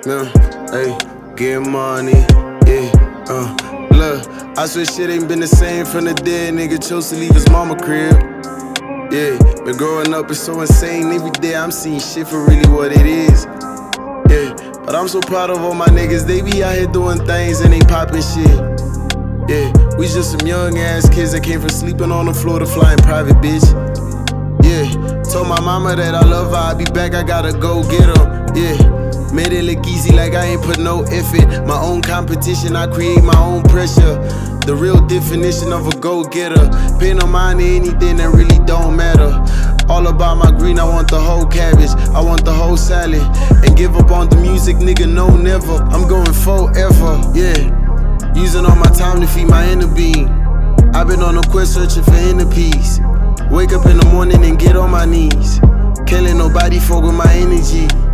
Hey, get money, yeah, look, I swear shit ain't been the same from the day a nigga chose to leave his mama crib. Yeah, but growing up is so insane. Every day I'm seeing shit for really what it is. Yeah, but I'm so proud of all my niggas. They be out here doing things and they poppin' shit. Yeah, we just some young ass kids that came from sleeping on the floor to flying private, bitch. Yeah, told my mama that I love her, I'll be back, I gotta go get her. Yeah, made it look easy like I ain't put no effort. My own competition, I create my own pressure. The real definition of a go-getter. Pay no mind to anything that really don't matter. All about my green, I want the whole cabbage, I want the whole salad. And give up on the music, nigga, no never. I'm going forever, yeah. Using all my time to feed my inner being. I've been on a quest searching for inner peace. Wake up in the morning and get on my knees. Can't let nobody fuck with my energy.